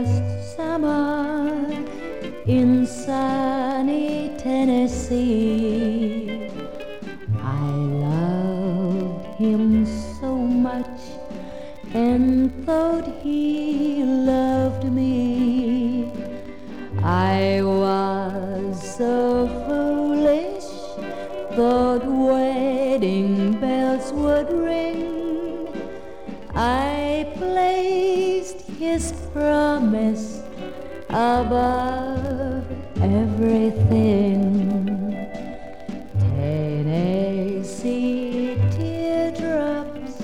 last summer in sunny Tennessee. I loved him so much and thought he loved me. I was so foolish, thought wedding bells would ring. I placed his promise above everything.